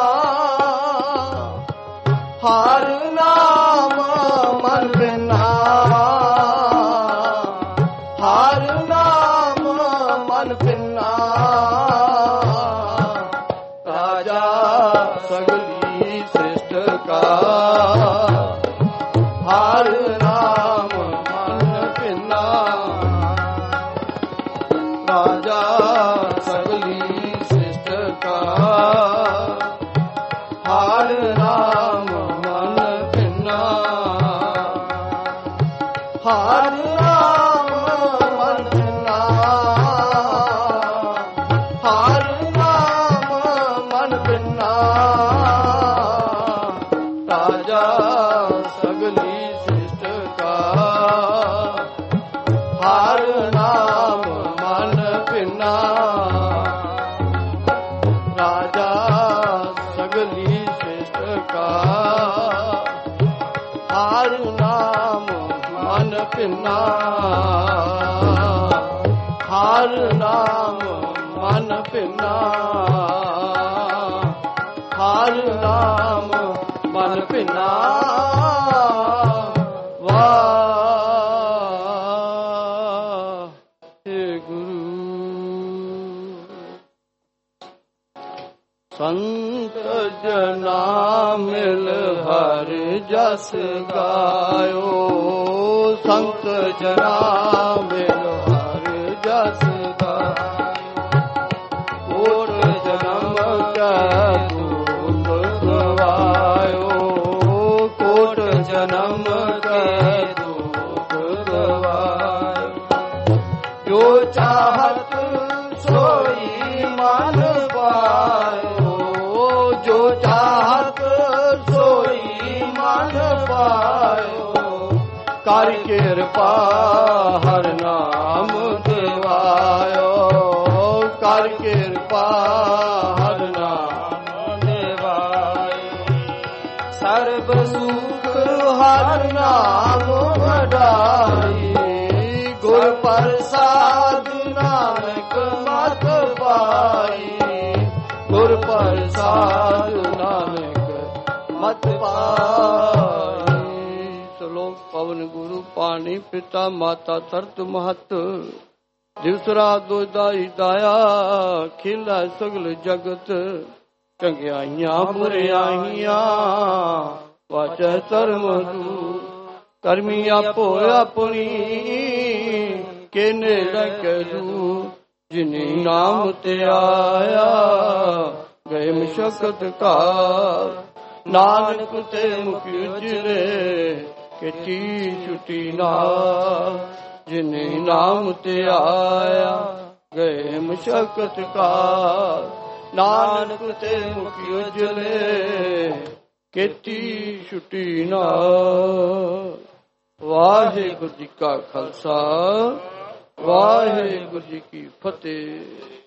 ਹਰ ਨਾਮ ਮਨ ਭਿੰਨਾ ਹਰ ਨਾਮ ਮਨ ਭਿੰਨਾ ਰਾਜਾ ਸਗਲੀ ਸ੍ਰਿਸ਼ਟ ਕਾ ਹਰ ਨਾਮ ਮਨ ਭਿੰਨਾ ਰਾਜਾ ਸਗਲੀ ਸ੍ਰਿਸ਼ਟ ਕਾ ਹਰ ਨਾਮ ਮਨ ਭਿੰਨਾ ਹਰ ਭਿੰਨਾ ਹਰ ਨਾਮ ਮਨ ਭਿੰਨਾ ਹਰ ਨਾਮ ਮਨ ਭਿੰਨਾ ਵਾਹਿਗੁਰੂ ਸੰਤ ਜਨਾ ਮਿਲ ਹਰ ਜਸ ਗਾਇਓ ਸੰਤ ਜਨਾ ਮਿਲ ਹਰ ਜਸ ਗਾਇਓ ਕੋਟ ਜਨਮ ਕੈ ਦੁਖ ਗਵਾਇਓ ਕੋਟ ਜਨਮ ਕੈ ਦੁਖ ਗਵਾਇਓ ਜੋ ਚਾਹਤ ਸੋਈ ਮਨ ਪਾਇਓ ਜੋ ਚਾਹਤ ਸੋਈ ਮਨ ਪਾਇਓ ਕਰ ਕਿਰਪਾ ਹਰ ਨਾਮ ਦਿਵਾਇਓ ਕਰ ਕਿਰਪਾ ਹਰ ਨਾਮ ਦਿਵਾਇਓ ਸਰਬ ਸੁਖ ਹਰ ਨਾਮ ਵਡਾਈ ਗੁਰ ਪ੍ਰਸਾਦ ਨਾ ਮਤ ਪਾਈ। ਸ਼ਲੋਕ ਪਵਨ ਗੁਰੂ ਪਾਣੀ ਪਿਤਾ ਮਾਤਾ ਧਰਤ ਮਹਤ, ਦਿਵਸ ਰਾਤ ਦੋਇ ਦਾਇਆ ਖਿਲਾ ਸਗਲ ਜਗਤ। ਚੰਗਿਆਈਆਂ ਬੁਰਿਆਈਆਂ ਵਾਚੈ ਧਰਮ ਦੂਰ, ਕਰਮੀ ਆਪੋ ਆਪਣੀ ਕੇ ਨੇੜੇ ਕਰੂ। ਜਿਨੇ ਨਾਮ ਤੇ ਆਇਆ ਗਏ ਮਸ਼ਕਤ ਘਾਰ, ਨਾਨਕ ਤੇ ਮੁਖ ਉਜਲੇ ਕਿਤੀ ਛੁਟੀ ਨਾਲ। ਜਿਨੇ ਨਾਮ ਤੇ ਆਇਆ ਗਏ ਮਸ਼ਕਤ ਘਾਰ, ਨਾਨਕ ਤੇ ਮੁਖ ਉਜਲੇ ਕਿਤੀ ਛੁਟੀ ਨਾਲ। ਵਾਹਿਗੁਰੂ ਜੀ ਕਾ ਖਾਲਸਾ, ਵਾਹਿਗੁਰੂ ਜੀ ਕੀ ਫਤਿਹ।